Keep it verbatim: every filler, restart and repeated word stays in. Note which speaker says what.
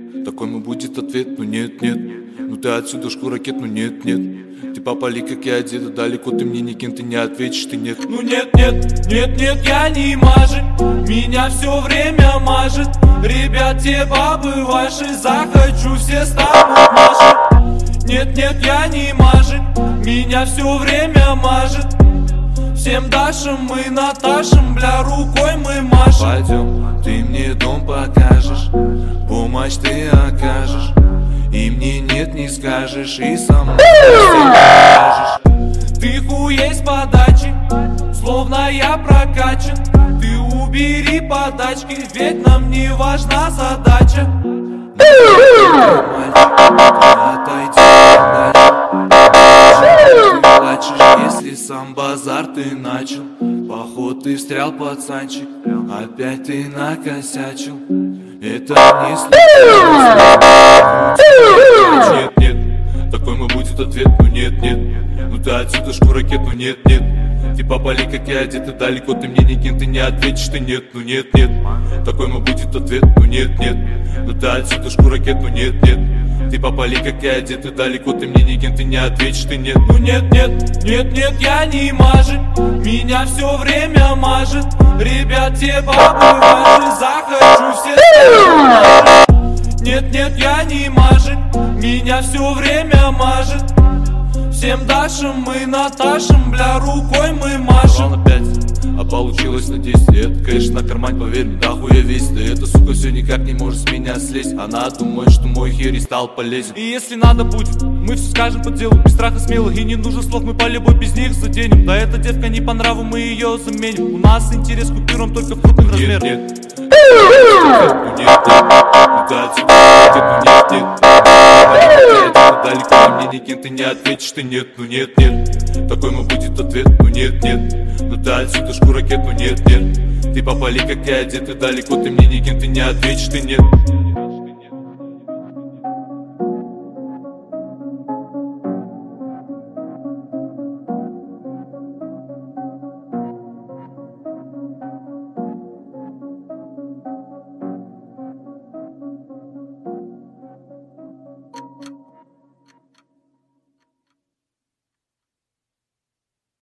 Speaker 1: Такой мой будет ответ, ну нет, нет. Ну ты отсюда шкуракет, ну нет, нет. Ты попали, как я одета, далеко ты мне никем, ты не ответишь, ты нет.
Speaker 2: Ну нет, нет, нет, нет, я не мажет, меня все время мажет. Ребят, те бабы ваши, захочу, все станут наши. Нет, нет, я не мажет, меня все время мажет. Всем Дашам мы Наташам, бля, рукой мы машем.
Speaker 1: Пойдем, ты мне дом покажешь, помощь ты окажешь, и мне нет не скажешь, и сам покажешь.
Speaker 2: Ты хуей с подачи, словно я прокачан. Ты убери подачки, ведь нам не важна задача.
Speaker 1: Отойди подальше. Ты плачешь, если сам базар ты начал. Поход ты встрял, пацанчик, опять ты накосячил. Это не случайно. Нет, нет, такой мой будет ответ, ну нет, нет. Ну ты отсюда шкуракет, ну нет, нет. Ты попали, как я одета, далеко ты мне никем, ты не ответишь, ты нет, ну нет, нет. Такой мой будет ответ, ну нет, нет. Ну ты отсюда шкуракет, ну нет, нет. Ты попали, как я одета, далеко ты мне никем, ты не ответишь, ты нет.
Speaker 2: Ну нет, нет, нет, нет, я не мажет, меня все время мажет. Ребят, те бабы ваши, захочу, все станут. Нет, нет, я не мажет, меня все время мажет. Всем Дашам мы Наташам, бля, рукой мы машем.
Speaker 1: На пять, а получилось на десять. Это, конечно, на кармань, поверь мне, да хуя весь. Да эта сука все никак не может с меня слезть. Она думает, что мой херей стал полезен.
Speaker 2: И если надо будет, мы все скажем по делу, без страха смело. И не нужно слов, мы по любой без них заденем. Да эта девка не по нраву, мы ее заменим. У нас интерес к купюрам только в крупных размерах.
Speaker 1: Нет, нет, ну нет, нет. Ну ты отсюда, ну нет, нет. Далеко мне никем, ты не ответишь, ты нет, ну нет, нет. Такой мой будет ответ, ну нет, нет. Ну ты отсюда шкуракет, ну нет, нет. Ты попали, как я одета, далеко ты мне никем, ты не ответишь, ты нет.